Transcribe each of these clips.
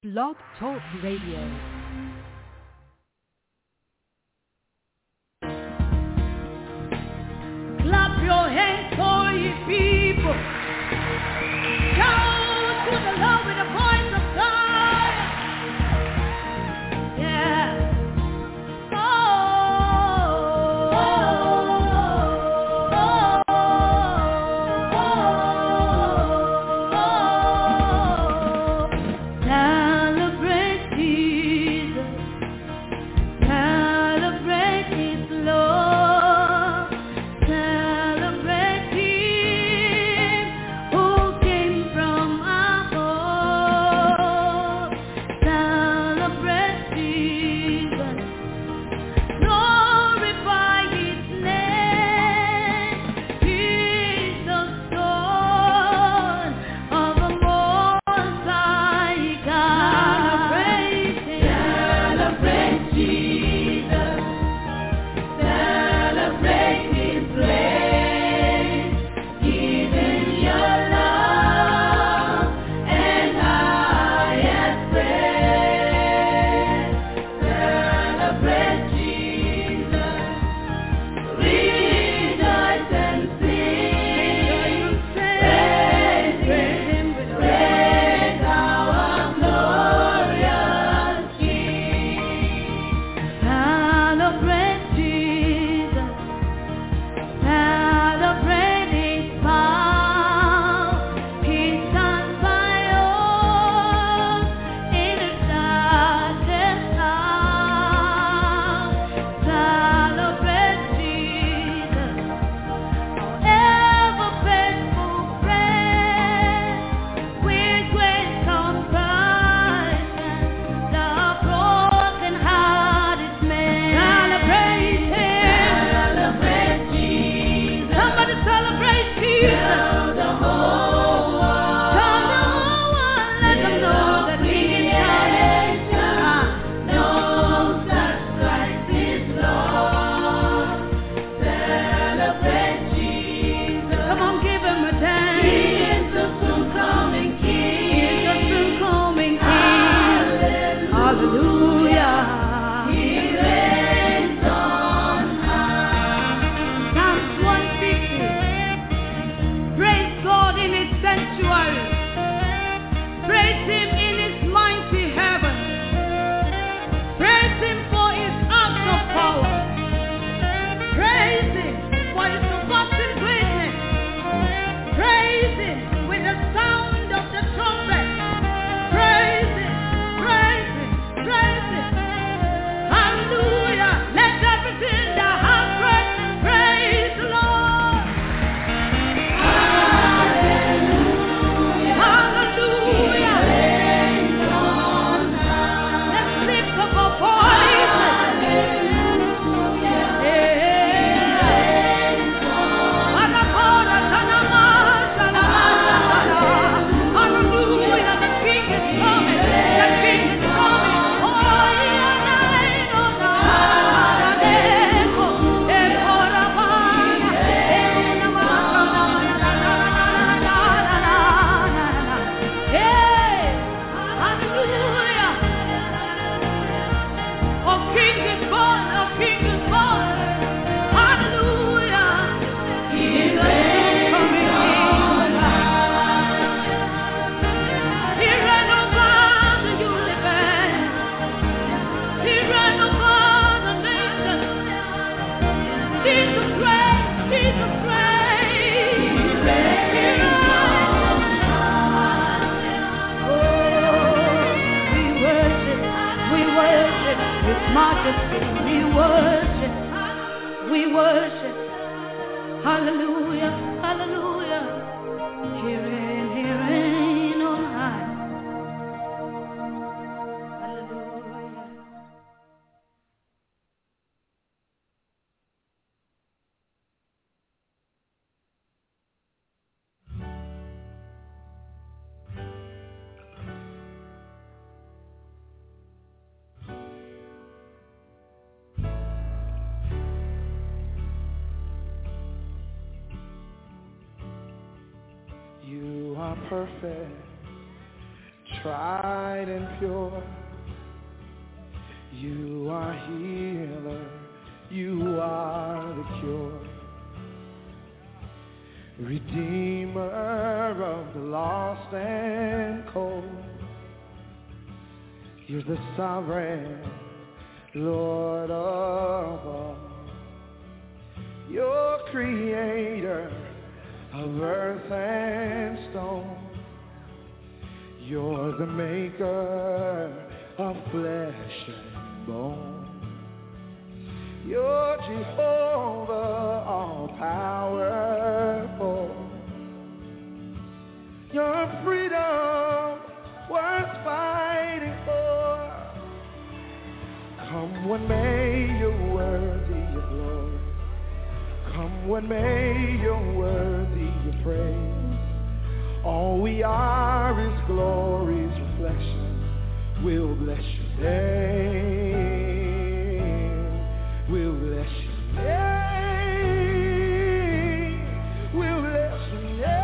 Blog Talk Radio. Clap your hands for ye people. Shout to the Lord with the voice of God. Yeah. You are perfect, tried and pure. You are healer, you are the cure. Redeemer of the lost and cold. You're the sovereign Lord of all. You're creator of earth and stone. You're the maker of flesh and bone. You're Jehovah all-powerful. Your freedom worth fighting for. Come what may, you're worthy of glory. Come what may, you're worthy of praise. All we are is glory's reflection. We'll bless your name. We'll bless your name. We'll bless your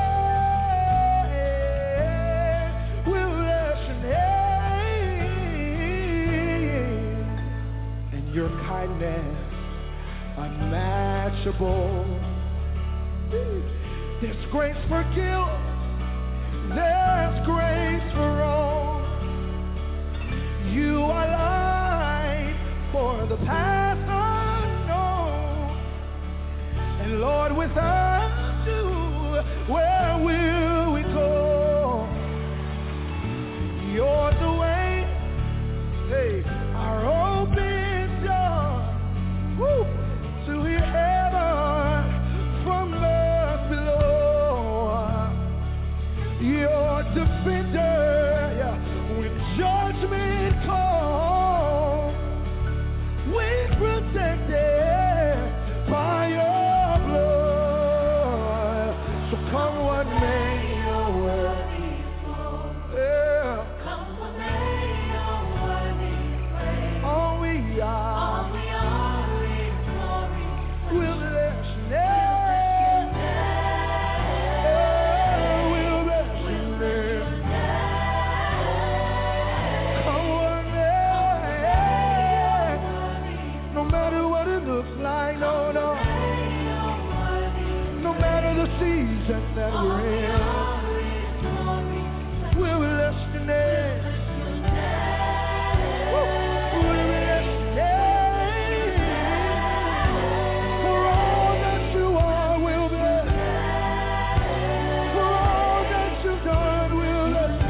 name. We'll bless your name. And your kindness unmatchable. There's grace for guilt. There's grace for wrong. You are light for the path unknown. And Lord, without you, where will we go? You're the way, hey, our open door. Woo! To heaven from earth below. Your defender, yeah, with judgment call, we protected by your blood. So come what may, your worthy flow. Yeah. Come what may, your worthy praise. All we are is glory. We'll bless your name. Season that we're in, we'll bless your name. We'll bless your name. For all that you are, we'll bless. For all that you've done, we'll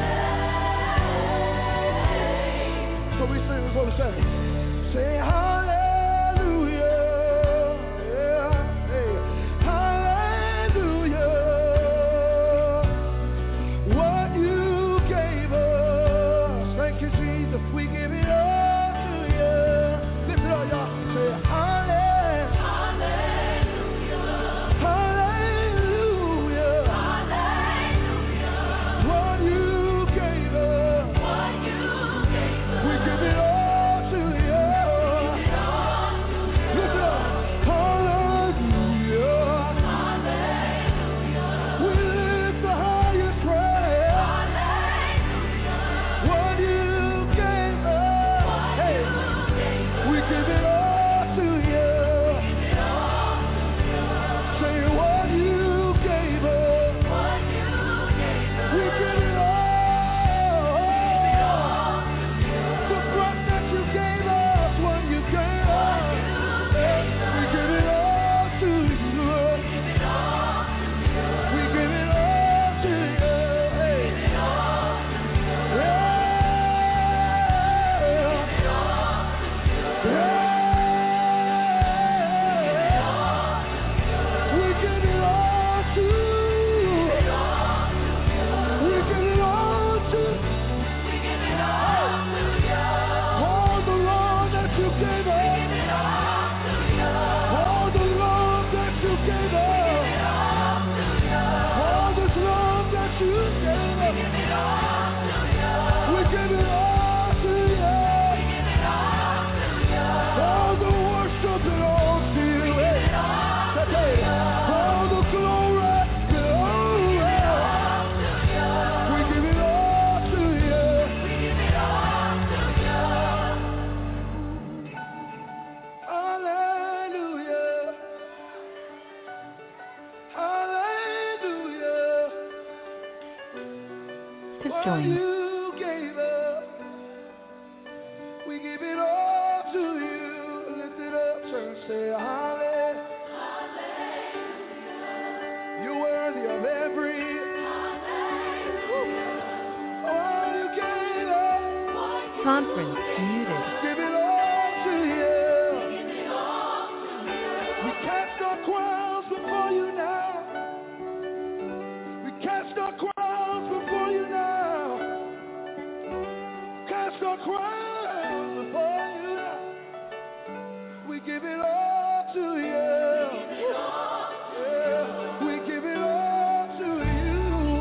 bless. So we sing, we're going to say hallelujah. We give it all to you. joined. You gave us. We give it all to you. Lift it up, church. Say hallelujah. You're worthy of every. All you gave us. Conference muted. Give it all to you. We cast our crowns before you now. We cast our crowns before you now. Cast our crowns before you now. We give it all to you. Yeah, we give it all to you.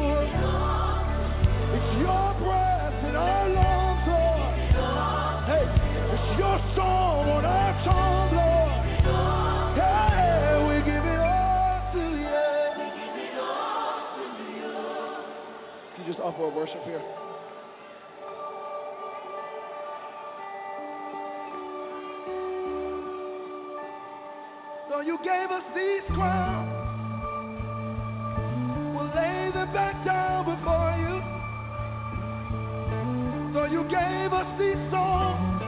It's your breath in our lungs, Lord. Hey, it's your song on our tongue, Lord. Hey, we give it all to you. Can you just offer a worship here? So you gave us these crowns. We'll lay them back down before you. So you gave us these songs.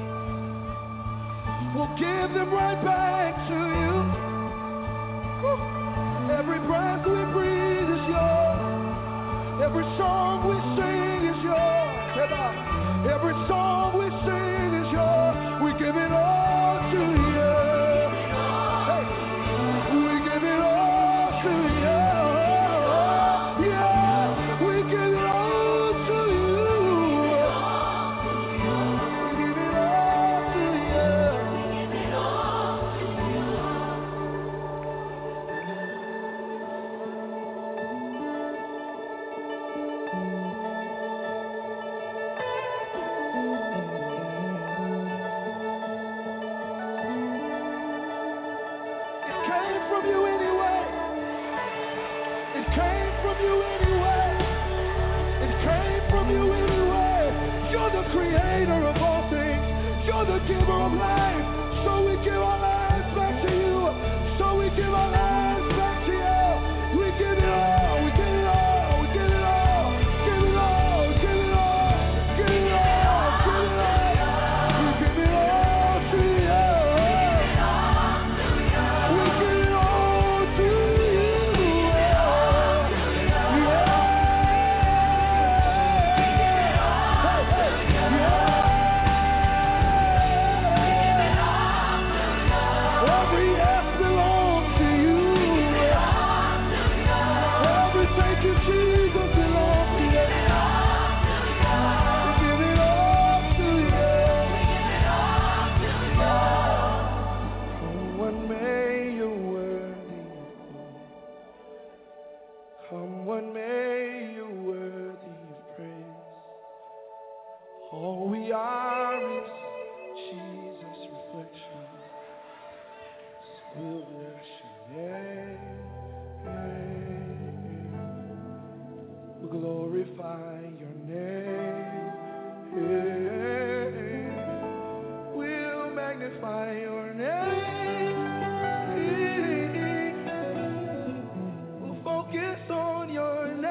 We'll give them right back to you. Woo. Every breath we breathe is yours. Every song we sing is yours. Every song we sing is yours. We give it all to you. Creator of all things, you're the giver of life, so we give our lives back to you, so we give our lives back to you, we give it all, we give it all, we give it all, give it all, give it all, give it all, give it all, we give it all to you, we give it all to you, glorify your name. We'll magnify your name. We'll focus on your name.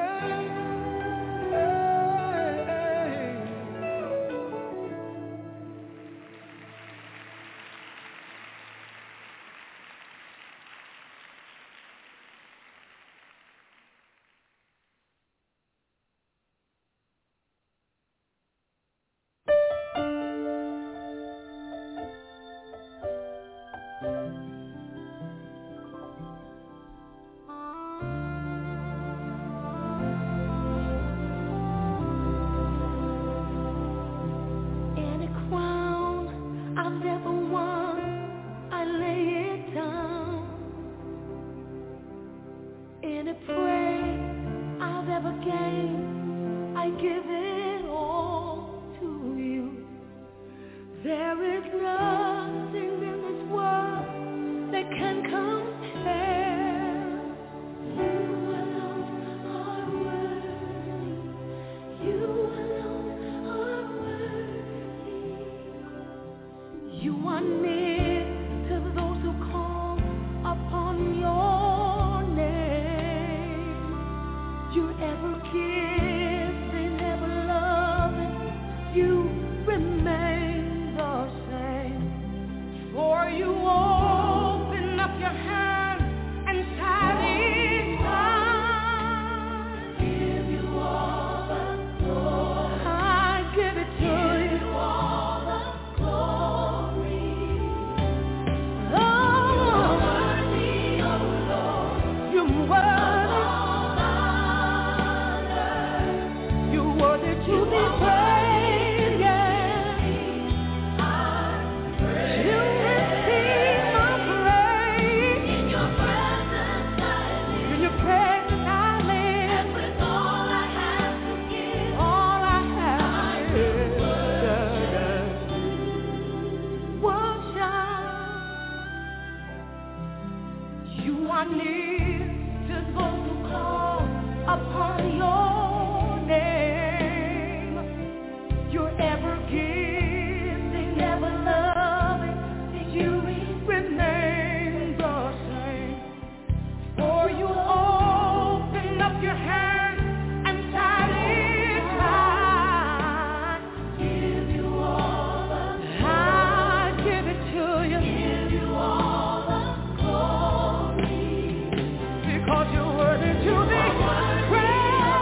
You're ever giving, never You're ever giving, ever loving. You remain the same. For you open up your hands and satisfy. Give you all the glory. I give it to you. Give you all the glory. Because you're worthy to be praised.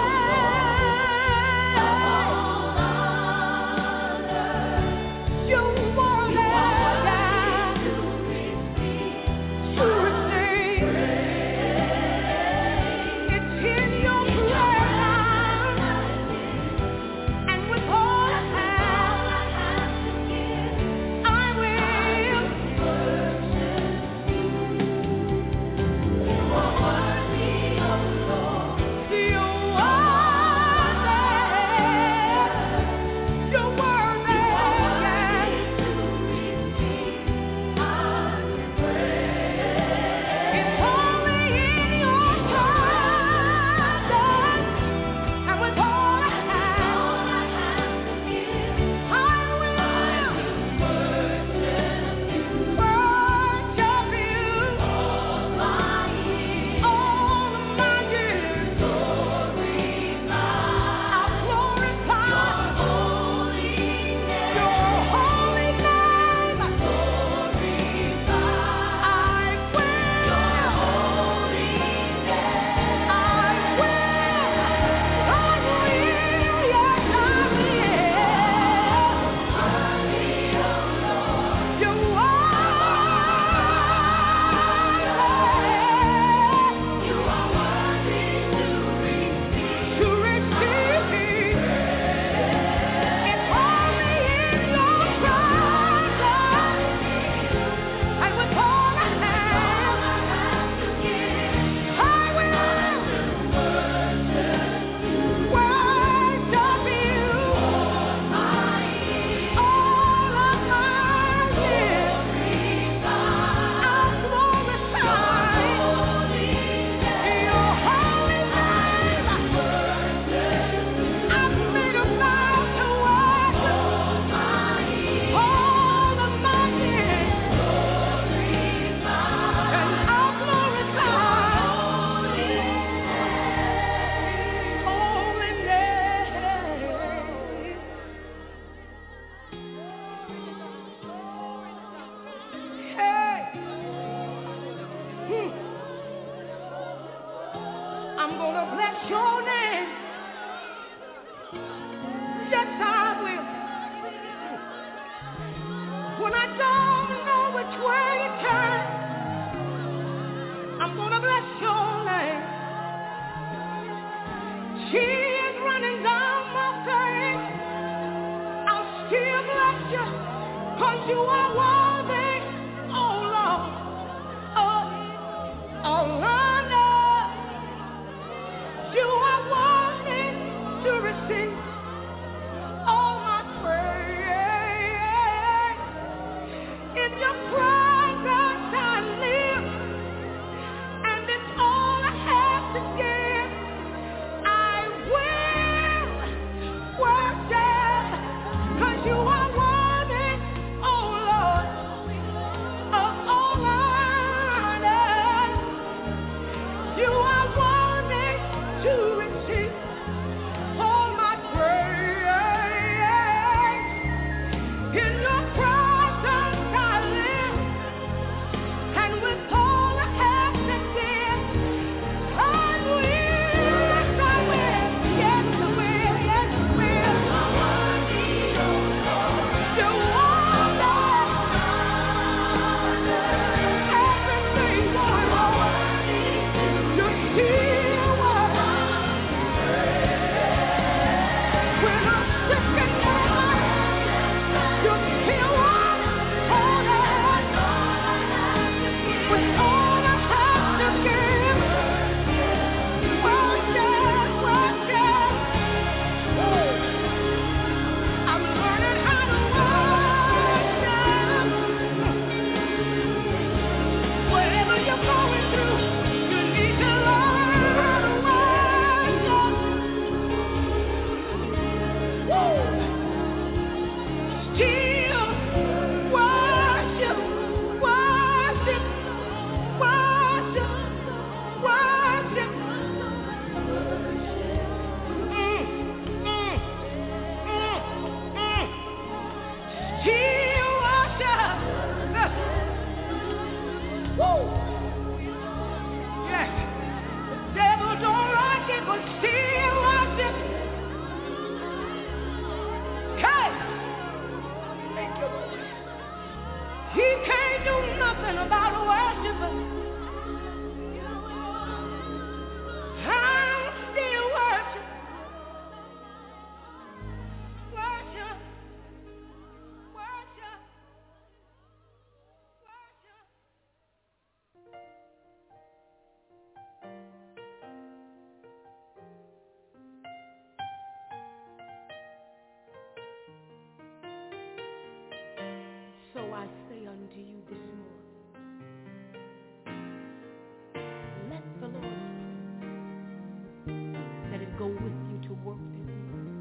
I'm gonna bless your name. Yes, I will. When I don't know which way to turn, I'm gonna bless your name. Tears running down my face, I'll still bless you, 'cause you are worthy, oh Lord, oh Lord. You are worthy to receive all my praise. In your presence I live, and it's all I have to give. I will worship, 'cause you are worthy, oh Lord, of all honor. He can't do nothing about worship. I'm still worship. Worship. Worship. Worship. So I say unto you this morning, let the Lord, let it go with you to work this morning.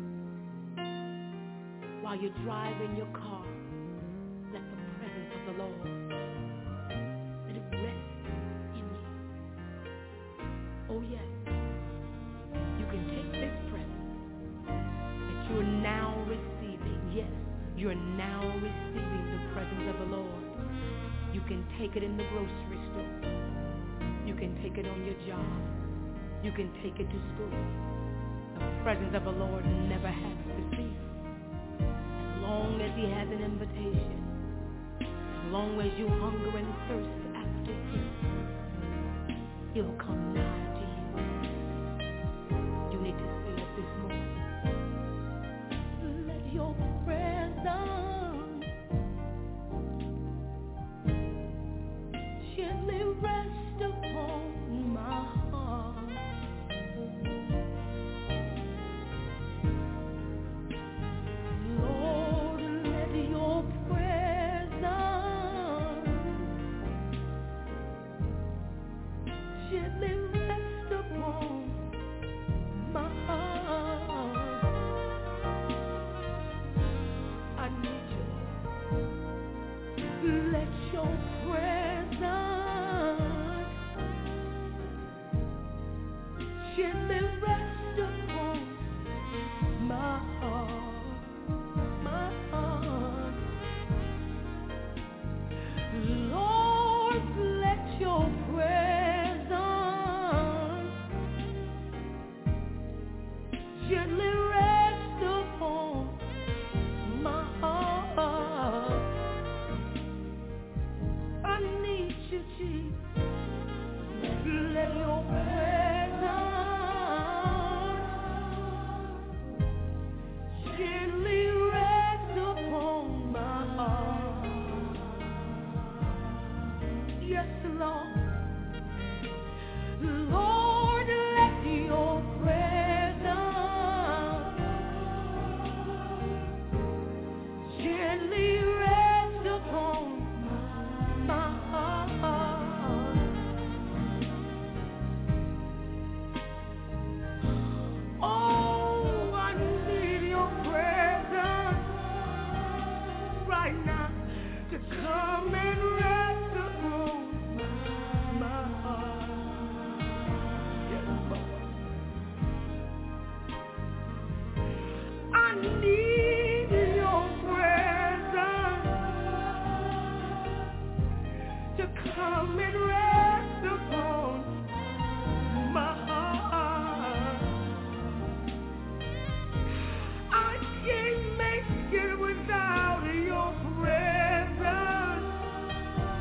While you're driving your car, let the presence of the Lord, let it rest in you. Oh yes, you can take this presence that you're now receiving. Yes, you're now receiving the presence of the Lord. You can take it in the grocery store. You can take it on your job. You can take it to school. The presence of the Lord never has to cease. As long as he has an invitation, as long as you hunger and thirst after him, he'll come nigh to you. You need to say it this morning. Let your presence gently rest upon my heart. Lord, let your presence gently rest upon my heart. I need you, Lord. Let your presence gently rest upon my heart, my heart. Lord, let your presence gently rest upon my heart. I need you, Jesus. Let your presence gently rest upon my heart. Yes, Lord. Lord, let your presence gently rest upon my heart. Oh, I need your presence right now to come and rest upon my heart. Yes, Lord. I need your presence to come and rest upon my heart. I can't make it without your presence.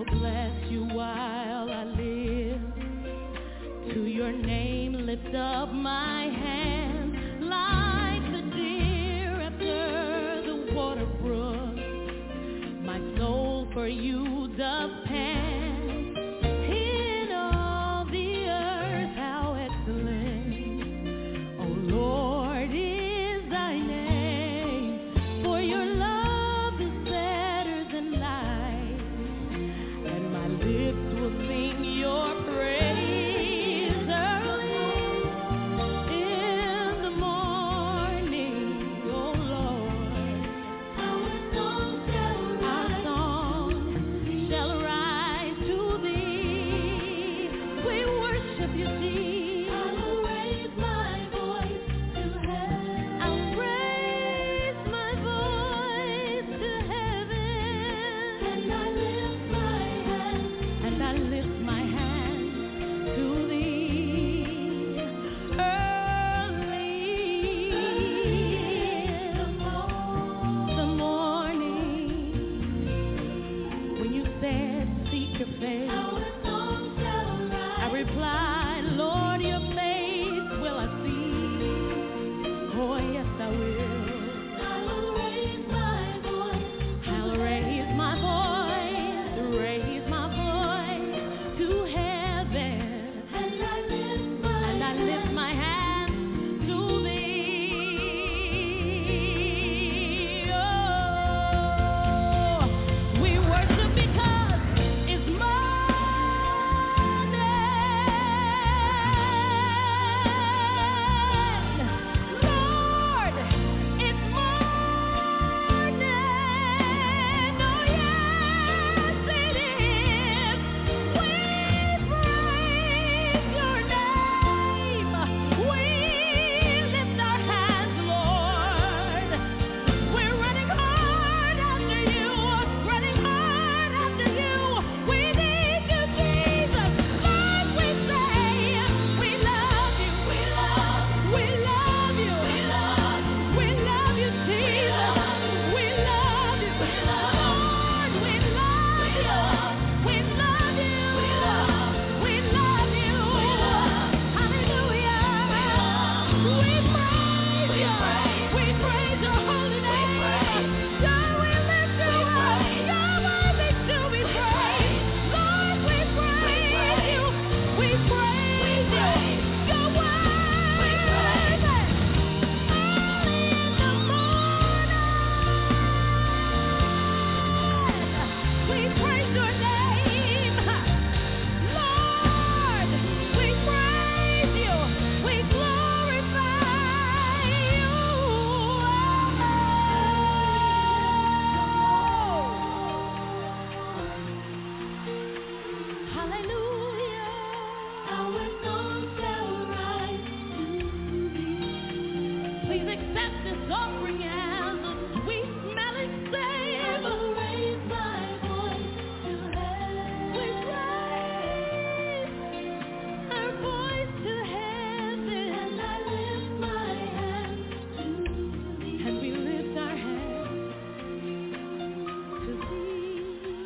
will bless you while I live. To your name lift up my hands like the deer after the water brook. My soul for you does pant. In all the earth how excellent, O Lord, is thy name. For your love is better than life, and my lips will sing your praise early in the morning, O Lord. Our song shall rise to thee. We worship you, Jesus. I will raise my voice to heaven. I'll raise my voice to heaven. And I lift my hands. And I lift my hands to thee. Early in the morning, when you said seek your face, I replied, Lord, your face will I see. Oh yes, I will. I'll raise my voice. I'll raise my voice to heaven. And I lift my hands to thee. Oh, we worship because it's morning. Lord, it's morning. Oh yes, it is. We praise your name. We lift our hands, Lord. We're running hard after you, running hard after you. We need you, Jesus. Lord, we say, we love you, we love you, we love you, Jesus. We love you, Lord, we love you, we love you, we love you. Hallelujah. We praise you. We praise your holy name. God, we lift you up. You're worthy to be praised. Lord, we praise you. We praise you. You're worthy. Early in the morning, we praise your name. Lord, we praise you. We glorify you. Hallelujah. Our song shall rise to thee. Please accept this offering as a sweet smelling savor. I will raise my voice to heaven. We raise our voice to heaven. And I lift my hands to thee. And we lift our hands to thee.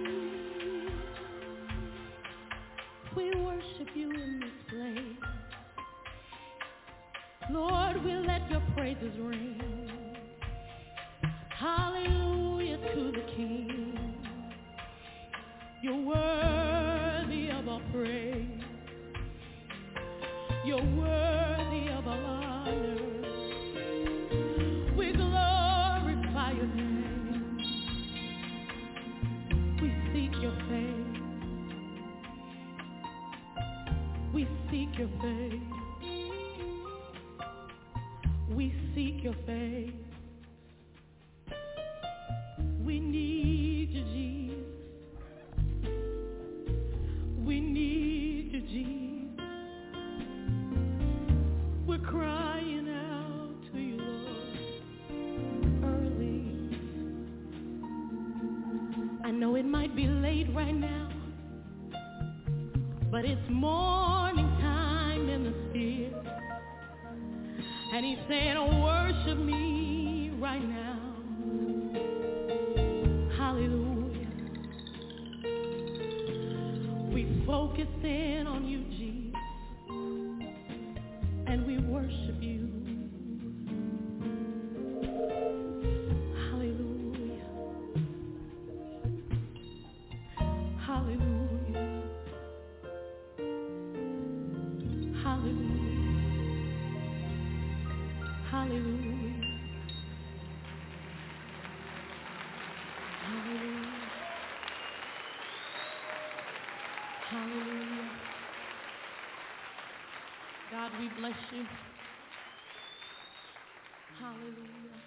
We worship you in this place. Lord, we let your praises ring. Hallelujah to the King. You're worthy of our praise. You're worthy of our honor. We glorify your name. We seek your face. We seek your face. We seek your face. We need you, Jesus. We need you, Jesus. We're crying out to you, Lord, early. I know it might be late right now, but it's morning time in the spirit. And he's saying, oh, worship me right now. Hallelujah. focus in on you, Jesus, and we worship you. Hallelujah. Hallelujah. Hallelujah. Hallelujah. Hallelujah. Hallelujah. God, we bless you. Hallelujah.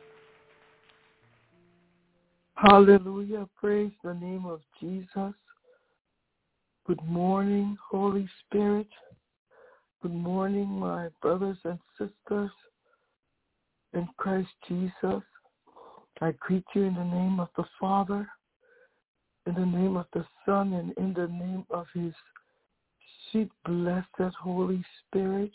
Hallelujah. Praise the name of Jesus. Good morning, Holy Spirit. Good morning, my brothers and sisters in Christ Jesus. I greet you in the name of the Father, in the name of the Son, and in the name of his sweet, blessed Holy Spirit.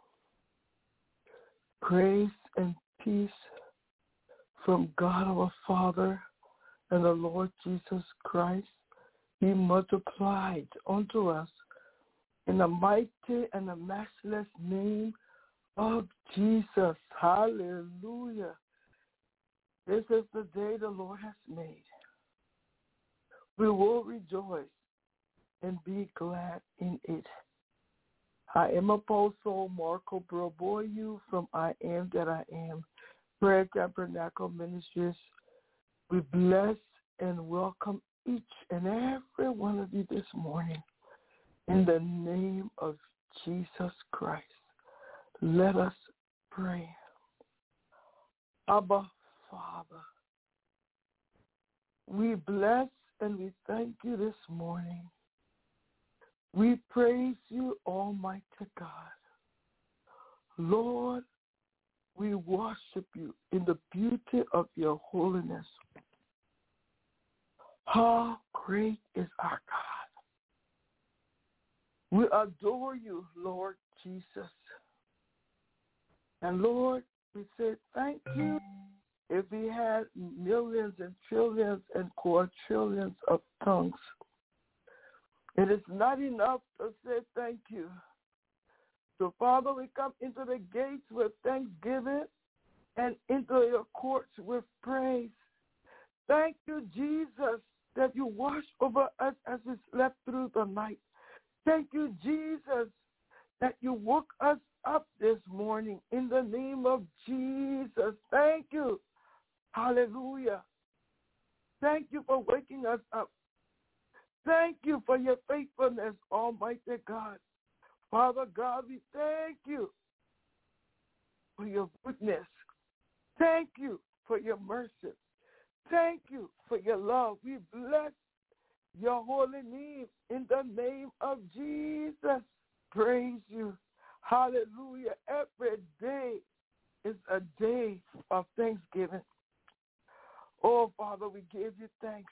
Grace and peace from God our Father and the Lord Jesus Christ be multiplied unto us in the mighty and the matchless name of Jesus. Hallelujah. This is the day the Lord has made. We will rejoice and be glad in it. I am Apostle Marco Broboyu from I Am That I Am, Prayer Tabernacle Ministries. We bless and welcome each and every one of you this morning in the name of Jesus Christ. Let us pray. Abba, Father, we bless and we thank you this morning. We praise you, Almighty God. Lord, we worship you in the beauty of your holiness. How great is our God. We adore you, Lord Jesus. And Lord, we say thank you. If we had millions and trillions and quadrillions of tongues, it is not enough to say thank you. So, Father, we come into the gates with thanksgiving and into your courts with praise. Thank you, Jesus, that you watched over us as we slept through the night. Thank you, Jesus, that you woke us up this morning in the name of Jesus. Thank you. Hallelujah. Thank you for waking us up. Thank you for your faithfulness, Almighty God. Father God, we thank you for your goodness. Thank you for your mercy. Thank you for your love. We bless your holy name in the name of Jesus. Praise you. Hallelujah. Every day is a day of thanksgiving. Oh, Father, we give you thanks.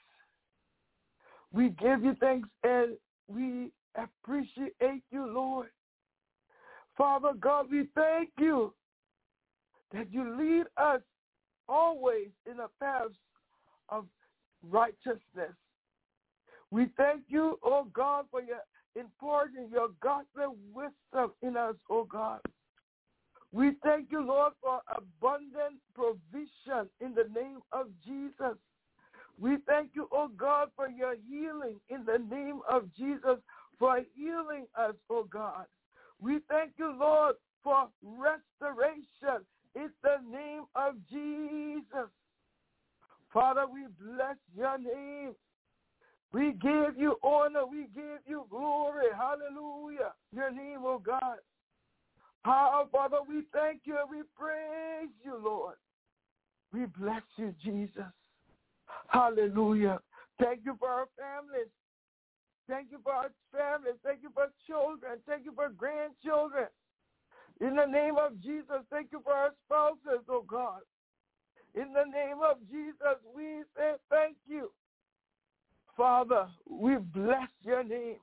We give you thanks and we appreciate you, Lord. Father God, we thank you that you lead us always in the paths of righteousness. We thank you, oh God, for your imparting your gospel wisdom in us, oh God. We thank you, Lord, for abundant provision in the name of Jesus. We thank you, oh God, for your healing in the name of Jesus, for healing us, oh God. We thank you, Lord, for restoration in the name of Jesus. Father, we bless your name. We give you honor. We give you glory. Hallelujah. Your name, oh God. Father, we thank you and we praise you, Lord. We bless you, Jesus. Hallelujah. Thank you for our families. Thank you for our families. Thank you for children. Thank you for grandchildren. In the name of Jesus, thank you for our spouses, oh God. In the name of Jesus, we say thank you. Father, we bless your name.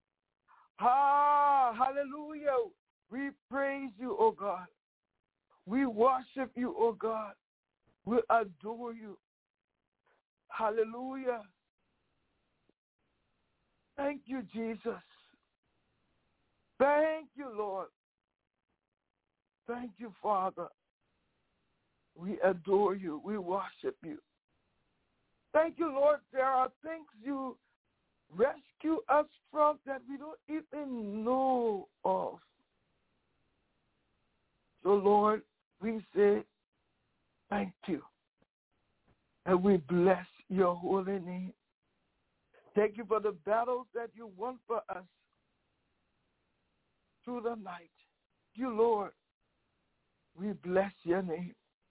Hallelujah. We praise you, oh God. We worship you, oh God. We adore you. Hallelujah. Thank you, Jesus. Thank you, Lord. Thank you, Father. We adore you. We worship you. Thank you, Lord. There are things you rescue us from that we don't even know of. So, Lord, we say thank you. And we bless your holy name. Thank you for the battles that you won for us through the night. You, Lord, we bless your name.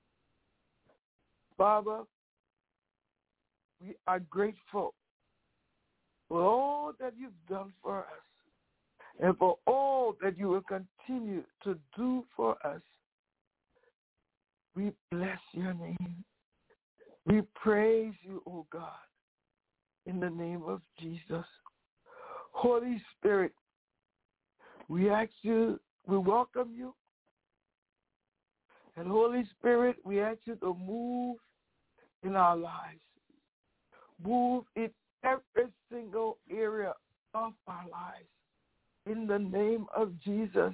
Father, we are grateful for all that you've done for us and for all that you will continue to do for us. We bless your name. We praise you, O God, in the name of Jesus. Holy Spirit, we ask you, we welcome you. And Holy Spirit, we ask you to move in our lives. Move in every single area of our lives. In the name of Jesus.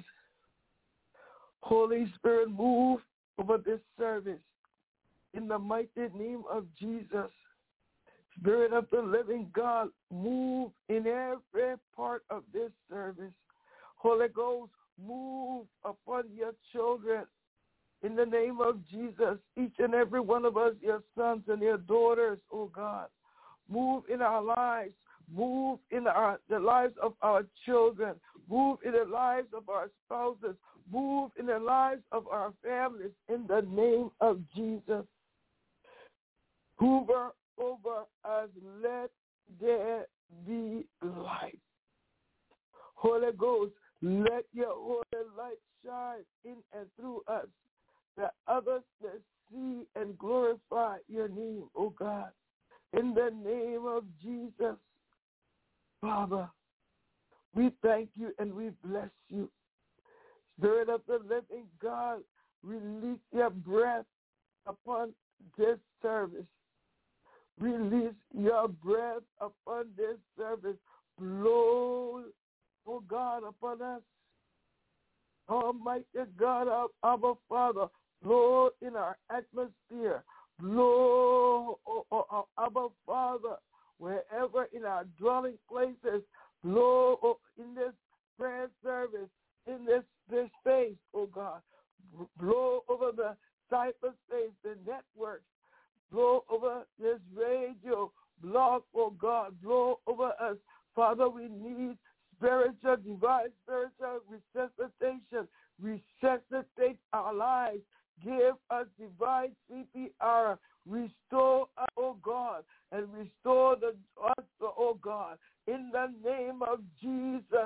Holy Spirit, move over this service. In the mighty name of Jesus. Spirit of the living God, move in every part of this service. Holy Ghost, move upon your children. In the name of Jesus, each and every one of us, your sons and your daughters, oh God. Move in our lives. Move in the lives of our children. Move in the lives of our spouses. Move in the lives of our families in the name of Jesus. Hoover over us, let there be light. Holy Ghost, let your holy light shine in and through us, that others may see and glorify your name, O God. In the name of Jesus, Father, we thank you and we bless you. Spirit of the living God, release your breath upon this service. Release your breath upon this service. Blow, oh God, upon us. Almighty God, our Father, blow in our atmosphere. Blow, our Father, wherever in our dwelling places. Blow in this prayer service, in this space, oh God. Blow over the cyberspace, the networks. Blow over this radio blog, oh God. Blow over us. Father, we need spiritual, divine spiritual resuscitation. Resuscitate our lives. Give us divine CPR. Restore us, oh God, and restore us, oh God, in the name of Jesus.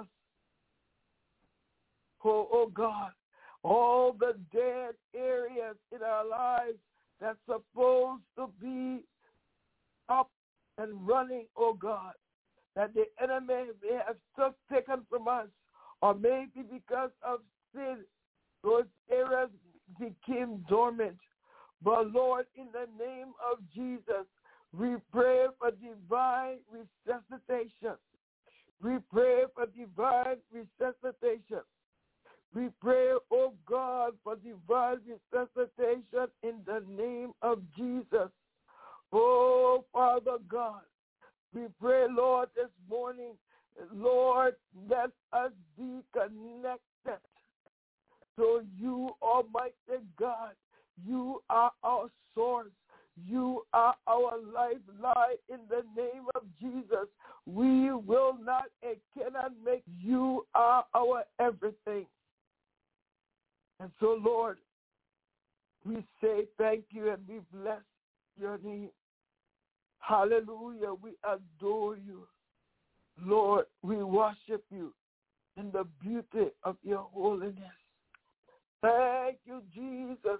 Oh God, all the dead areas in our lives that's supposed to be up and running, oh God, that the enemy may have taken from us, or maybe because of sin, those areas became dormant. But Lord, in the name of Jesus, we pray for divine resuscitation. We pray for divine resuscitation. We pray, oh God, for divine resuscitation in the name of Jesus. Oh, Father God, we pray, Lord, this morning, Lord, let us be connected to you, Almighty God. You are our source. You are our lifeline in the name of Jesus. We will not and cannot make you are our everything. And so, Lord, we say thank you and we bless your name. Hallelujah. We adore you. Lord, we worship you in the beauty of your holiness. Thank you, Jesus.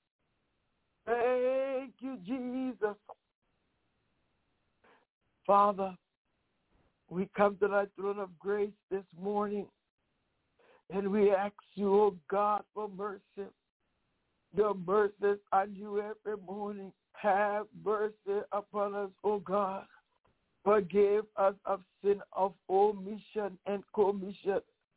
Thank you, Jesus. Father, we come to thy throne of grace this morning, and we ask you, oh God, for mercy. Your mercies are new every morning. Have mercy upon us, O God. Forgive us of sin of omission and commission.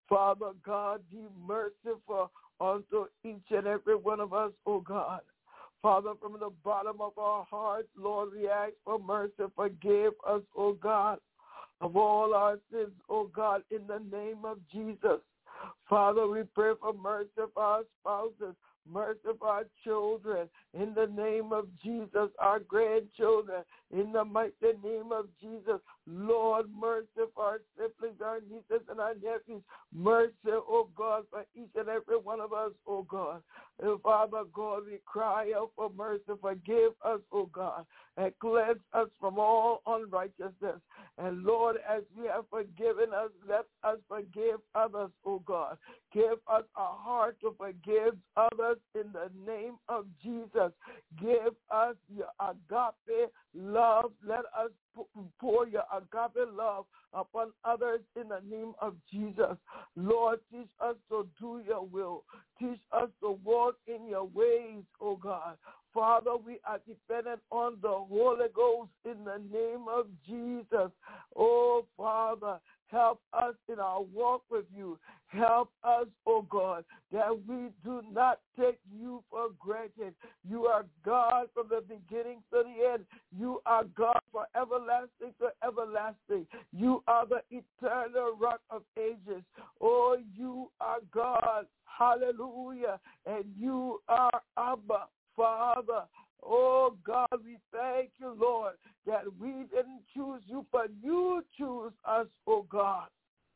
Father God, be merciful unto each and every one of us, oh God. Father, from the bottom of our hearts, Lord, we ask for mercy. Forgive us, oh God, of all our sins, oh God, in the name of Jesus. Father, we pray for mercy for our spouses, mercy for our children, in the name of Jesus, our grandchildren, in the mighty name of Jesus. Lord, mercy for our siblings, our nieces, and our nephews. Mercy, oh God, for each and every one of us, oh God. And Father God, we cry out for mercy. Forgive us, oh God, and cleanse us from all unrighteousness. And Lord, as you have forgiven us, let us forgive others, oh God. Give us a heart to forgive others in the name of Jesus. Give us your agape love. Let us pour your agape love upon others in the name of Jesus. Lord, teach us to do your will. Teach us to walk in your ways, oh God. Father, we are dependent on the Holy Ghost in the name of Jesus. Oh, Father, help us in our walk with you. Help us, oh God, that we do not take you for granted. You are God from the beginning to the end. You are God from everlasting to everlasting. You are the eternal rock of ages. Oh, you are God. Hallelujah. And you are Abba, Father. Oh, God, we thank you, Lord, that we didn't choose you, but you choose us, oh God.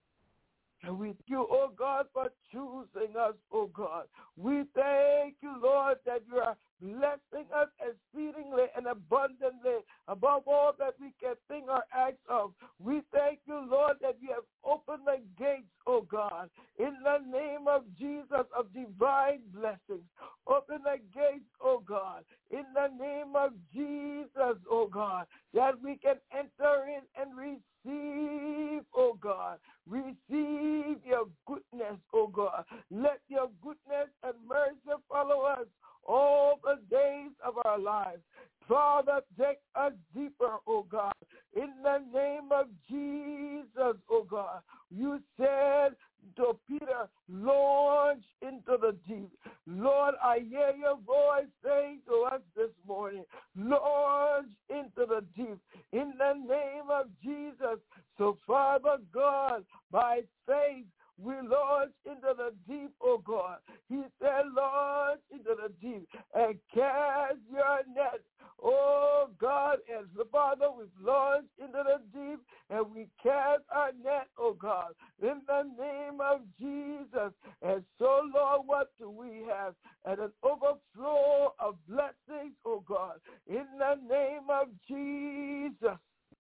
And we thank you, oh God, for choosing us, oh God. We thank you, Lord, that you are blessing us exceedingly and abundantly above all that we can think or ask of. We thank you, Lord, that you have opened the gates, oh God, in the name of Jesus, of divine blessings. Open the gates, oh God, in the name of Jesus, oh God, that we can enter in and receive, oh God. Receive your goodness, oh God. Let your goodness and mercy follow us all the days of our lives. Father, take us deeper, oh God, in the name of Jesus, oh God. You said to Peter, launch into the deep. Lord, I hear your voice saying to us this morning, launch into the deep in the name of Jesus. So, Father God, by faith, we launch into the deep, oh God. He said, launch into the deep and cast your net. Oh God, and Father, we've launched into the deep and we cast our net, oh God, in the name of Jesus. And so, Lord, what do we have? And an overflow of blessings, oh God, in the name of Jesus.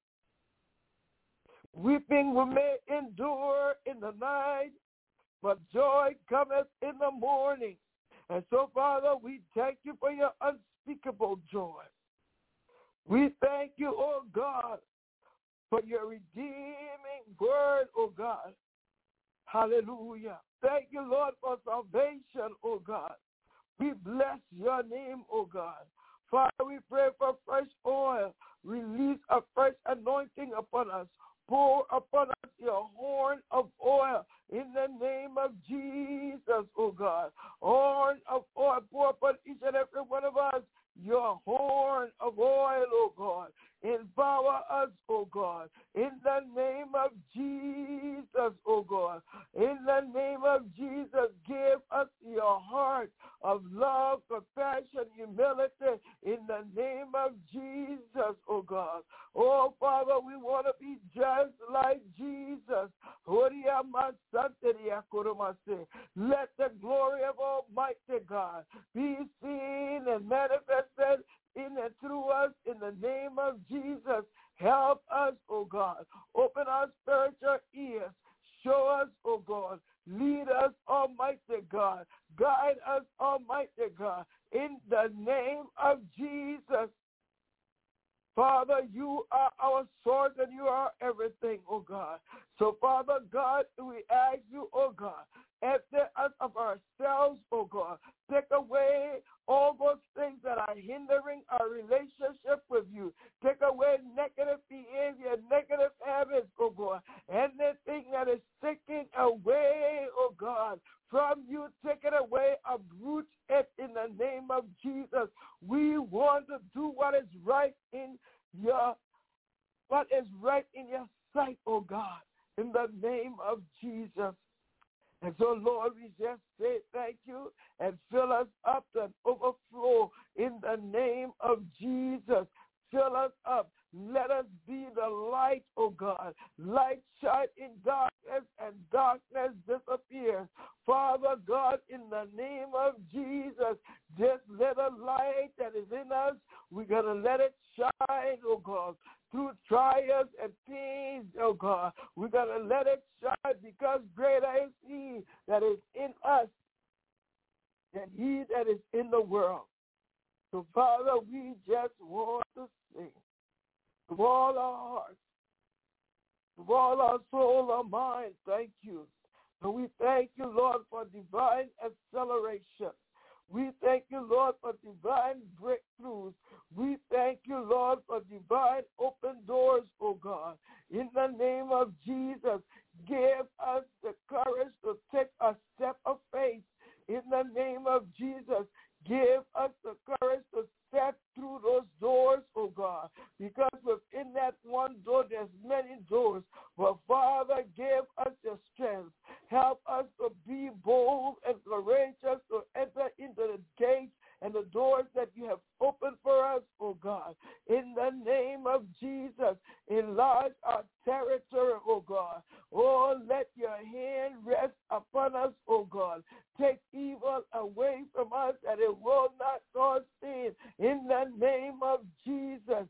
Weeping we may endure in the night, but joy cometh in the morning. And so, Father, we thank you for your unspeakable joy. We thank you, oh God, for your redeeming word, oh God. Hallelujah. Thank you, Lord, for salvation, oh God. We bless your name, oh God. Father, we pray for fresh oil. Release a fresh anointing upon us. Pour upon us your horn of oil in the name of Jesus, oh God. Horn of oil, pour upon each and every one of us your horn of oil, oh God. Empower us, oh God, in the name of Jesus, oh God. In the name of Jesus, give us your heart of love, compassion, humility, in the name of Jesus, oh God. Oh, Father, we want to be just like Jesus. Let the glory of Almighty God be seen and manifested in and through us in the name of Jesus. Help us, oh God. Open our spiritual ears. Show us, oh God. Lead us, Almighty God. Guide us, Almighty God. In the name of Jesus. Father, you are our source and you are everything, oh God. So, Father God, we ask you, oh God, empty us of ourselves, oh God. Take away all those things that are hindering our relationship with you. Take away negative behavior, negative habits, oh God. Anything that is taking away, what is right in your sight, oh God, in the name of Jesus. And so, Lord, we just say thank you and fill us up to overflow in the name of Jesus. Fill us up. Let us be the light, oh God. Light shine in darkness, and darkness disappears. Father God, in the name of Jesus, just let a light that is in us, we're going to let it shine, oh God. Through trials and pains, oh God, we're going to let it shine, because greater is he that is in us than he that is in the world. So, Father, we just want to sing with all our hearts, with all our soul, our mind. Thank you. And we thank you, Lord, for divine acceleration. We thank you, Lord, for divine breakthroughs. We thank you, Lord, for divine open doors, oh God. In the name of Jesus, give us the courage to take a step of faith. In the name of Jesus, give us the courage to step through those doors, oh God, because within that one door, there's many doors. But Father, give us your strength. Help us to be bold and courageous to enter into the gates and the doors that you have opened for us, oh God. In the name of Jesus, enlarge our territory, oh God. Oh, let your hand rest upon us, oh God. Take evil away from us that it will not cause sin. In the name of Jesus.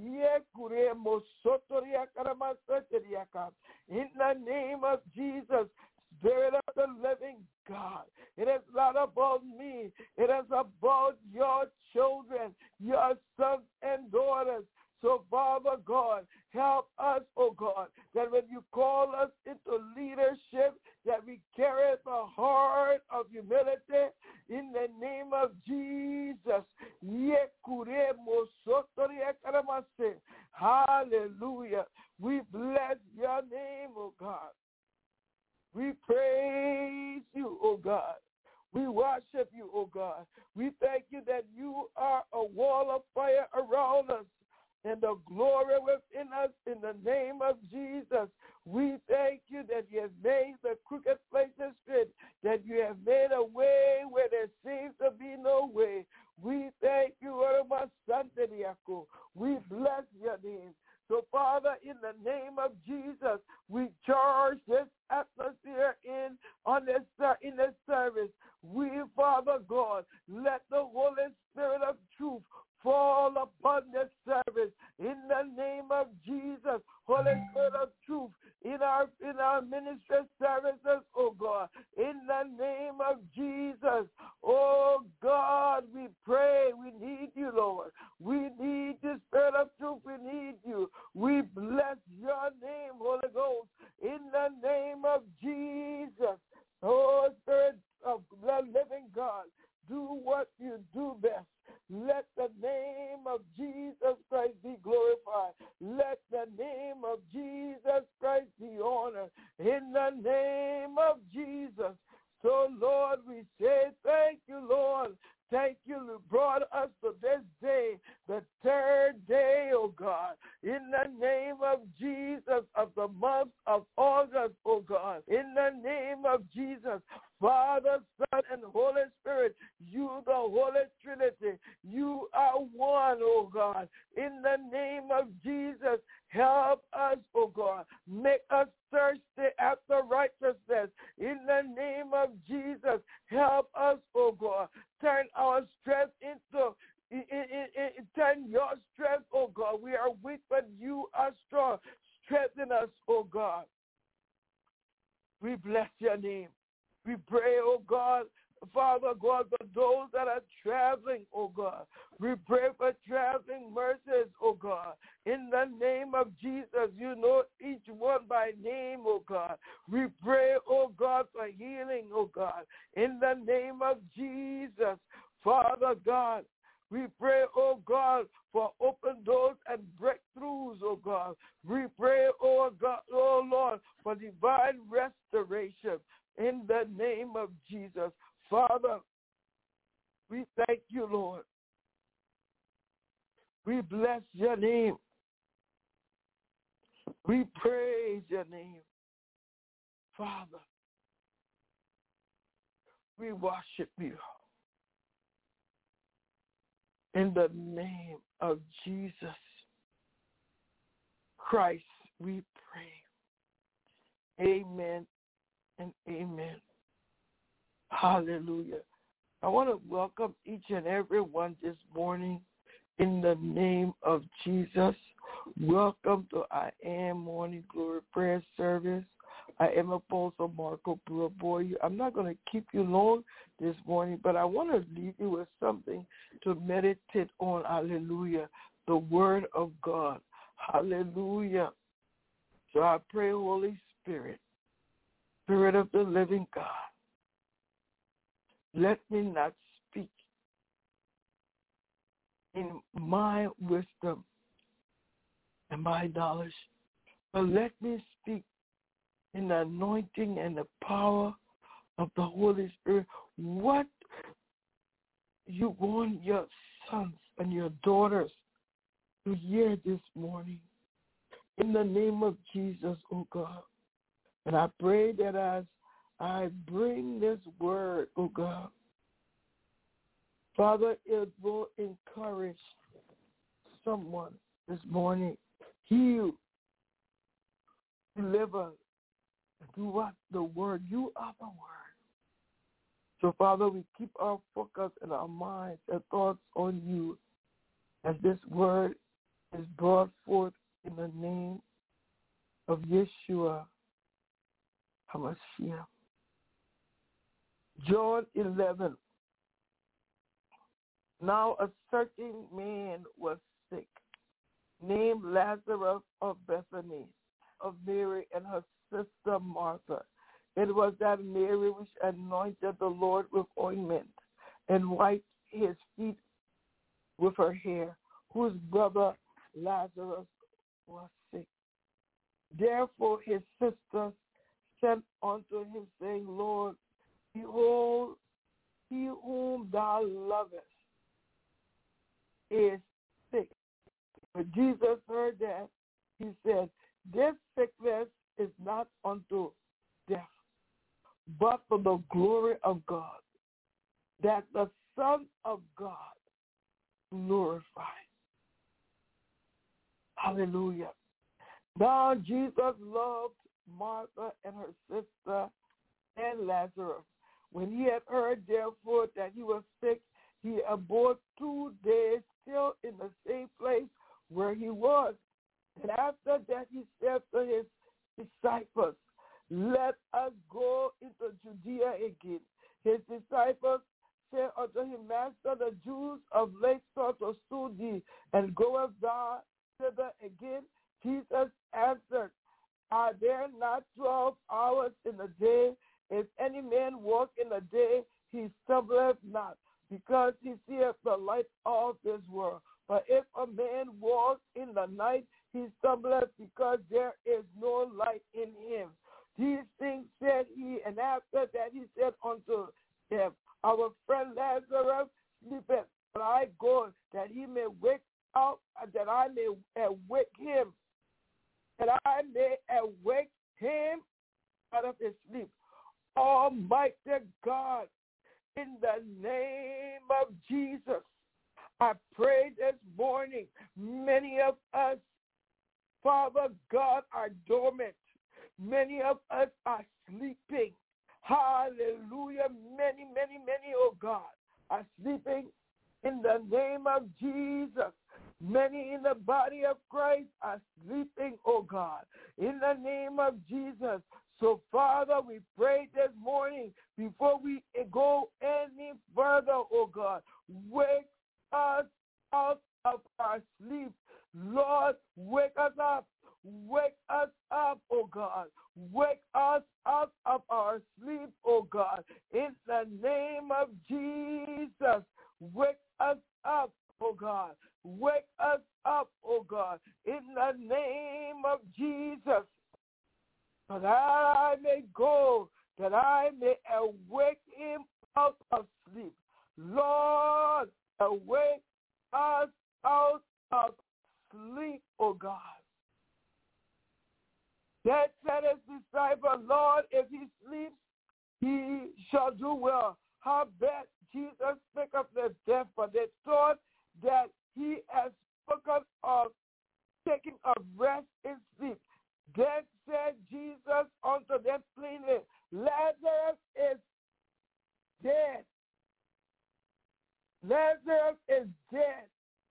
In the name of Jesus, Spirit of the living God, it is not about me. It is about your children, your sons and daughters. So, Father God, help us, oh God, that when you call us into leadership, that we carry the heart of humility in the name of Jesus. Hallelujah. We bless your name, oh God. We praise you, oh God. We worship you, oh God. We thank you that you are a wall of fire around us and the glory within us in the name of Jesus. We thank you that you have made the crooked places straight, that you have made a way where there seems to be no way. We thank you, Oroma. We bless your name. So, Father, in the name of Jesus, we charge this atmosphere in this service. We, Father God, let the Holy Spirit of truth fall upon this service. In the name of Jesus, Holy Spirit of truth, in our ministry services, oh God, in the name of Jesus, oh God, we pray. We need you, Lord. We need the Spirit of truth. We need you. We bless your name, Holy Ghost, in the name of Jesus. Oh, Spirit of the living God, do what you do best. Let the name of Jesus Christ be glorified. Let the name of Jesus Christ be honored. In the name of Jesus. So, Lord, we say thank you, Lord. Thank you, you brought us to this day, the third day, oh God, in the name of Jesus, of the month of August, oh God, in the name of Jesus, Father, Son, and Holy Spirit, you, the Holy Trinity, you are one, oh God, in the name of Jesus, help us, oh God, make us thirsty after righteousness, in the name of Jesus, help us, oh God, turn our strength into turn your strength, oh God. We are weak, but you are strong. Strengthen us, oh God. We bless your name. We pray, oh God, Father God, for those that are traveling, oh God. We pray for traveling mercies, oh God. In the name of Jesus, you know each one by name, oh God. We pray, oh God, for healing, oh God. In the name of Jesus, Father God, we pray, oh God, for open doors and breakthroughs, oh God. We pray, oh God, oh Lord, for divine restoration in the name of Jesus. Father, we thank you, Lord. We We bless your name. We praise your name. Father, we worship you. In the name of Jesus Christ, we pray. Amen and amen. Hallelujah. I want to welcome each and every one this morning in the name of Jesus. Welcome to I Am Morning Glory Prayer Service. I am Apostle Marco Buraboy. I'm not going to keep you long this morning, but I want to leave you with something to meditate on. Hallelujah. The Word of God. Hallelujah. So I pray, Holy Spirit, Spirit of the living God, let me not speak in my wisdom and my knowledge, but let me speak in the anointing and the power of the Holy Spirit. What you want your sons and your daughters to hear this morning, in the name of Jesus, oh God. And I pray that as I bring this word, oh God, Father, it will encourage someone this morning. Heal, deliver, do what? The word. You are the word. So, Father, we keep our focus and our minds and thoughts on you as this word is brought forth in the name of Yeshua HaMashiach. John 11. Now a certain man was sick, named Lazarus of Bethany, of Mary and her sister Martha. It was that Mary which anointed the Lord with ointment and wiped his feet with her hair, whose brother Lazarus was sick. Therefore his sister sent unto him, saying, Lord, behold, he whom thou lovest is sick. When Jesus heard that, he said, this sickness is not unto death, but for the glory of God, that the Son of God glorified. Hallelujah. Now Jesus loved Martha and her sister and Lazarus. When he had heard, therefore, that he was sick, he abode 2 days still in the same place where he was. And after that he said to his disciples, let us go into Judea again. His disciples said unto him, Master, the Jews of late sought to sue thee, and goest thou thither again? Jesus answered, are there not 12 hours in the day? If any man walk in the day, he stumbleth not, because he seeth the light of this world. But if a man walk in the night, he stumbleth, because there is no light in him. These things said he, and after that he said unto them, our friend Lazarus sleepeth, but I go that he may wake up, that I may awake him, out of his sleep. Almighty God, in the name of Jesus, I pray this morning, many of us, Father God, are dormant. Many of us are sleeping. Hallelujah. Many, oh God, are sleeping in the name of Jesus. Many in the body of Christ are sleeping, oh God, in the name of Jesus. So, Father, we pray this morning, before we go any further, oh God, wake us out of our sleep. Lord, wake us up. Wake us up, oh God. Wake us out of our sleep, oh God. In the name of Jesus, wake us up, oh God. Wake us up, oh God. In the name of Jesus, that I may go, that I may awake him out of sleep. Lord, awake us out of sleep, O God. That said his disciple, Lord, if he sleeps, he shall do well. How bad Jesus spoke of the death, but they thought that he has spoken of taking a rest in sleep. Then said Jesus unto them plainly, Lazarus is dead. Lazarus is dead.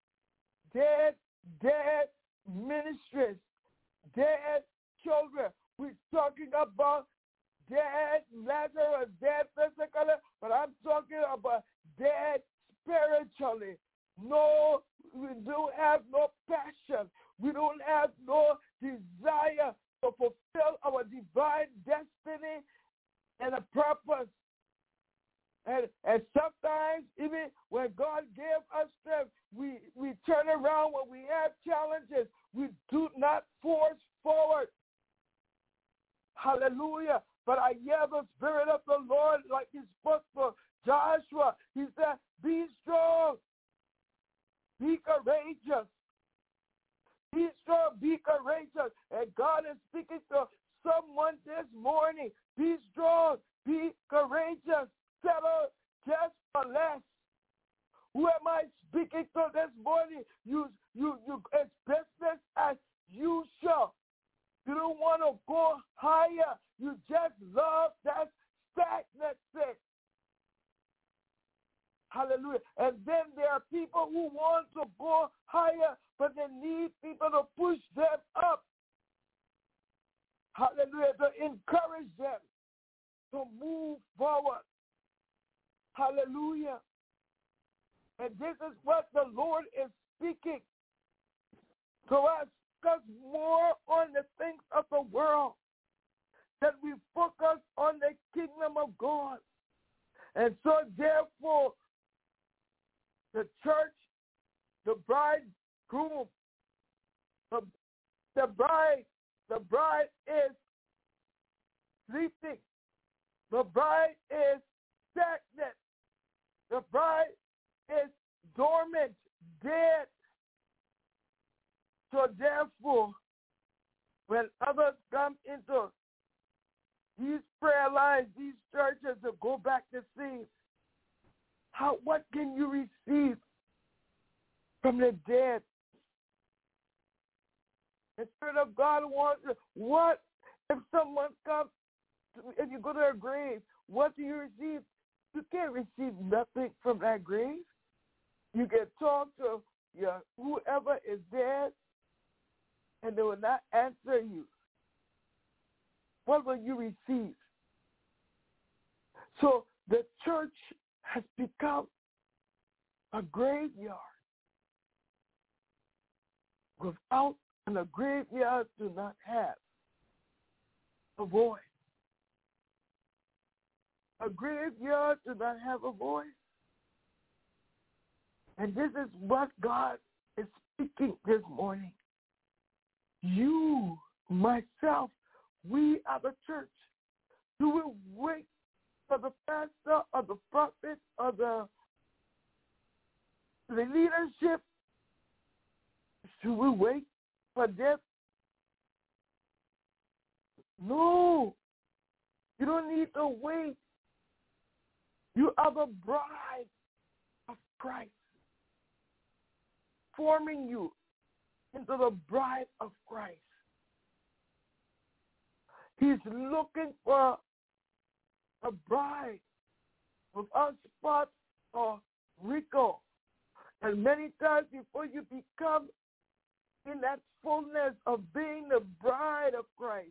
Dead ministries, dead children. We're talking about dead Lazarus, dead physically, but I'm talking about dead spiritually. No, we don't have no passion. We don't have no desire to fulfill our divine destiny and a purpose. And sometimes, even when God gave us strength, we turn around when we have challenges. We do not force forward. Hallelujah. But I hear the Spirit of the Lord like he spoke to Joshua. He said, be strong. Be courageous. Be strong. Be courageous. And God is speaking to someone this morning. Be strong. Be courageous. Settle just for less. Who am I speaking to this morning? You it's business as usual. You don't want to go higher. You just love that stagnancy. Hallelujah. And then there are people who want to go higher, but they need people to push them up. Hallelujah. To encourage them to move forward. Hallelujah. And this is what the Lord is speaking to us. Focus more on the things of the world, that we focus on the kingdom of God. And so therefore, the church, the bridegroom, the bride is sleeping. The bride is stagnant. The bride is dormant, dead. So therefore, when others come into these prayer lines, these churches to go back to see, what can you receive from the dead? The Spirit of God wants, what if someone comes, if you go to a grave, what do you receive? You can't receive nothing from that grave. You can talk to whoever is dead, and they will not answer you. What will you receive? So the church has become a graveyard. Without, and a graveyard do not have a voice. A graveyard do not have a voice. And this is what God is speaking this morning. You, myself, we are the church. You will wait for the pastor or the prophet or the leadership. Should we wait for them? No. You don't need to wait. You are the bride of Christ, forming you into the bride of Christ. He's looking for a bride without spot or wrinkle. And many times before you become in that fullness of being the bride of Christ,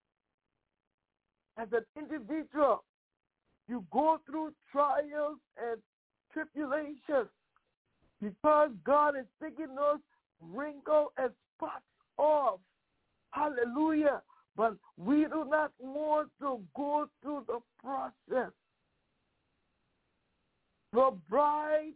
as an individual, you go through trials and tribulations because God is taking those wrinkles and spots off. Hallelujah. But we do not want to go through the process. The bride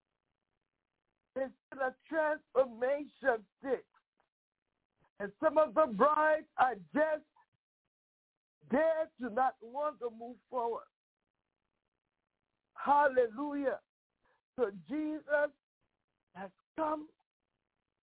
is in a transformation state. And some of the brides are just there to not want to move forward. Hallelujah. So Jesus has come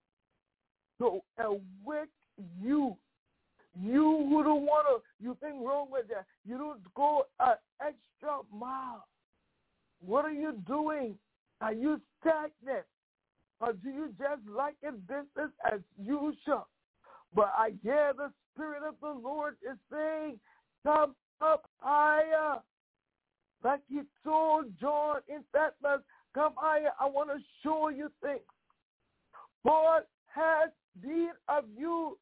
to awake you. You who don't want to, you think wrong with that. You don't go an extra mile. What are you doing? Are you stagnant? Or do you just like it business as usual? But I hear the Spirit of the Lord is saying, come up higher. Like he told John in Patmos, come higher. I want to show you things. God has need of you.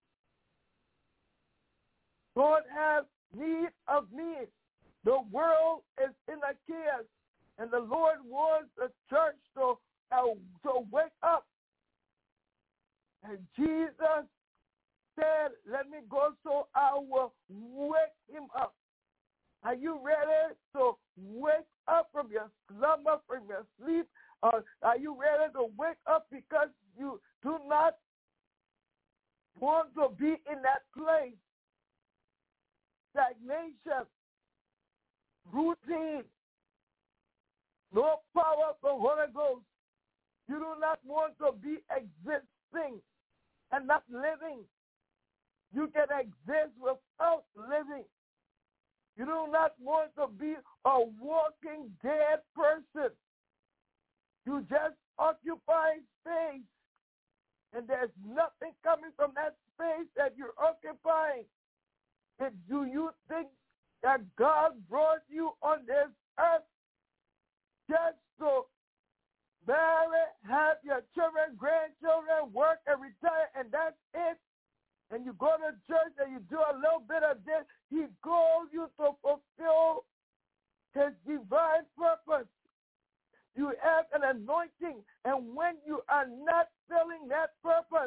God has need of me. The world is in a chaos, and the Lord wants the church to wake up. And Jesus said, let me go so I will wake him up. Are you ready to wake up from your slumber, from your sleep? Are you ready to wake up because you do not want to be in that place? Stagnation, routine, no power of the Holy Ghost. You do not want to be existing and not living. You can exist without living. You do not want to be a walking dead person. You just occupy space, and there's nothing coming from that space that you're occupying. And do you think that God brought you on this earth just to marry, have your children, grandchildren, work and retire, and that's it? And you go to church and you do a little bit of this. He calls you to fulfill his divine purpose. You have an anointing, and when you are not filling that purpose,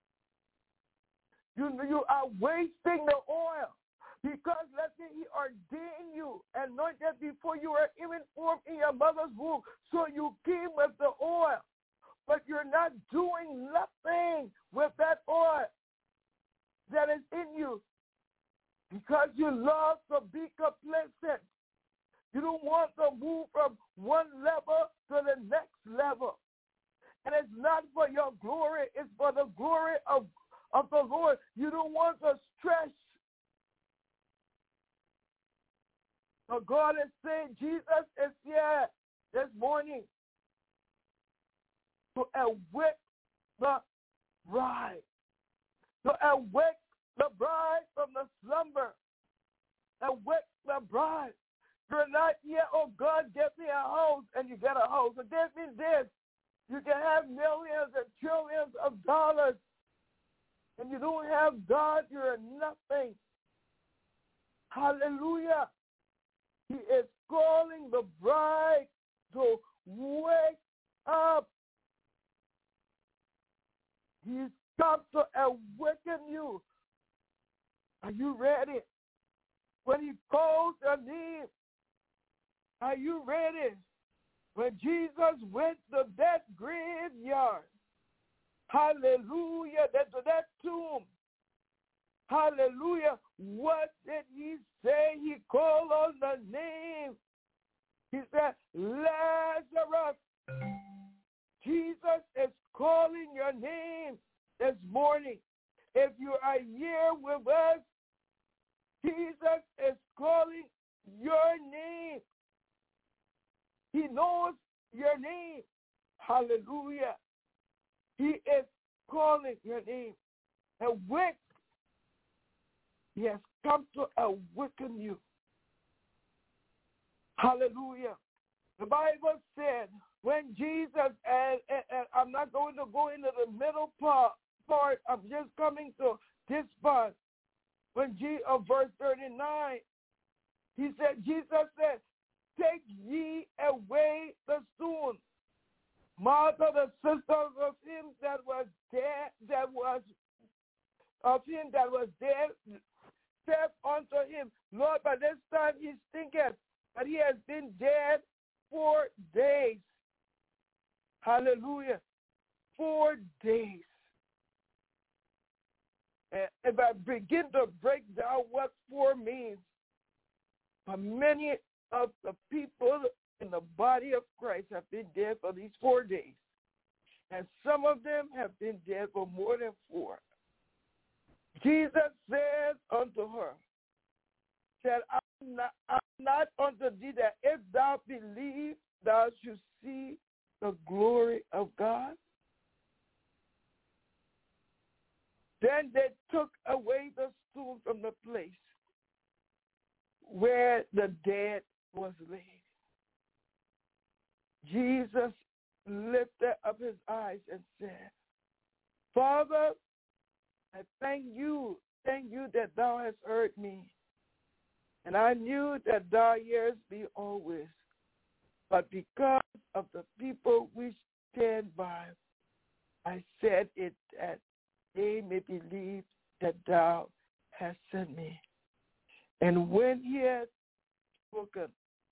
you are wasting the oil. Because let's say he ordained you, anointed before you were even formed in your mother's womb. So you came with the oil. But you're not doing nothing with that oil that is in you. Because you love to be complacent. You don't want to move from one level to the next level. And it's not for your glory. It's for the glory of the Lord. You don't want to stretch. But God is saying, Jesus is here this morning to awake the bride. To awake the bride from the slumber. Awake the bride. You're not here, oh God, get me a house, and you get a house. So get me this. You can have millions and trillions of dollars, and you don't have God, you're nothing. Hallelujah. He is calling the bride to wake up. He's come to awaken you. Are you ready? When he calls your name, are you ready? When Jesus went to that graveyard, hallelujah, to that tomb, hallelujah, what did he say? He called on the name. He said, Lazarus. Jesus is calling your name this morning. If you are here with us, Jesus is calling your name. He knows your name. Hallelujah. He is calling your name. Awake. He has come to awaken you. Hallelujah. The Bible said when Jesus, and I'm not going to go into the middle part, I'm just coming to this part. When verse 39, he said, Jesus said, take ye away the stone. Martha, the sister of him that was dead, said unto him, Lord, by this time he thinketh that he has been dead 4 days. Hallelujah. 4 days. And if I begin to break down what 4 means, for many of the people in the body of Christ have been dead for these 4 days. And some of them have been dead for more than 4. Jesus said unto her, said, I'm not unto thee that if thou believe, thou shalt see the glory of God. Then they took away the stone from the place where the dead was laid. Jesus lifted up his eyes and said, Father, I thank you that thou hast heard me. And I knew that thou hearest me always. But because of the people which stand by, I said it that they may believe that thou hast sent me. And when he had spoken,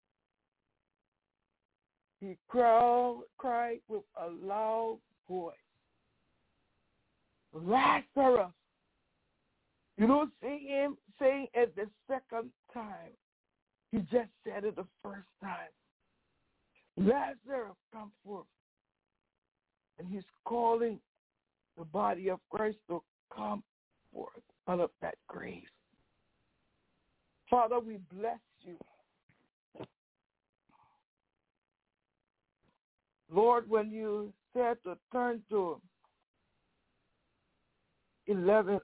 he cried with a loud voice, Lazarus. You don't see him saying it the second time. He just said it the first time. Lazarus, come forth. And he's calling the body of Christ to come forth out of that grave. Father, we bless you. Lord, when you said to turn to 11,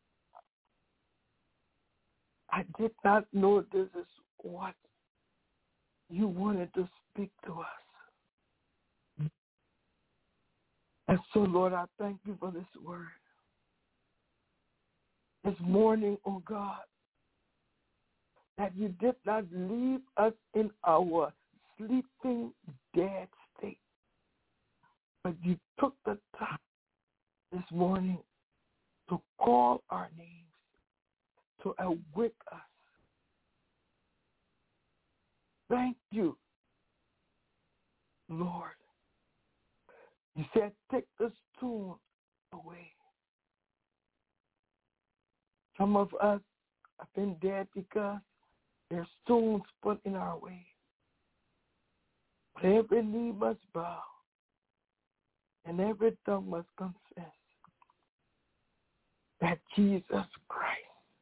I did not know this is what you wanted to speak to us. And so, Lord, I thank you for this word. This morning, oh God, that you did not leave us in our sleeping, dead state, but you took the time this morning to call our names, to awake us. Thank you, Lord. You said, take the stone away. Some of us have been dead because there are stones put in our way. But every knee must bow, and every tongue must confess that Jesus Christ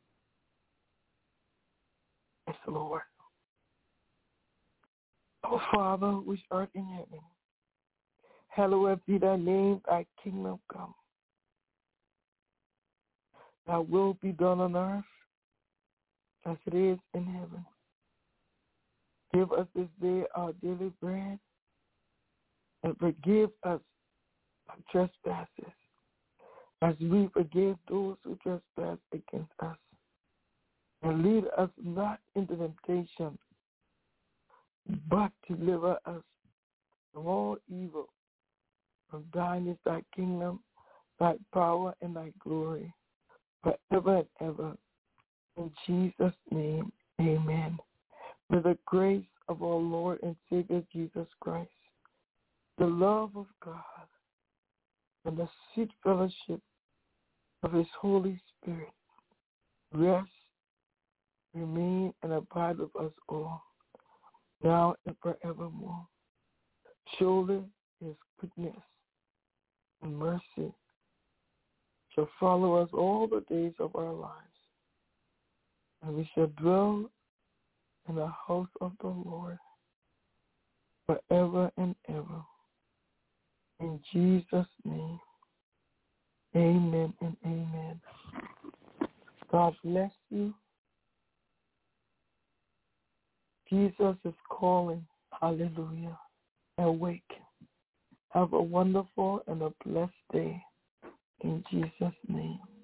is Lord. Oh, Father, which art in heaven, hallowed be thy name, thy kingdom come. Thy will be done on earth as it is in heaven. Give us this day our daily bread, and forgive us our trespasses, as we forgive those who trespass against us. And lead us not into temptation, but deliver us from all evil. For thine is thy kingdom, thy power, and thy glory, forever and ever. In Jesus' name, amen. May the grace of our Lord and Savior Jesus Christ, the love of God, and the sweet fellowship of his Holy Spirit rest, remain, and abide with us all, now and forevermore. Surely his goodness and mercy shall follow us all the days of our lives, and we shall dwell in the house of the Lord forever and ever. In Jesus' name, amen and amen. God bless you. Jesus is calling. Hallelujah. Awake. Have a wonderful and a blessed day. In Jesus' name.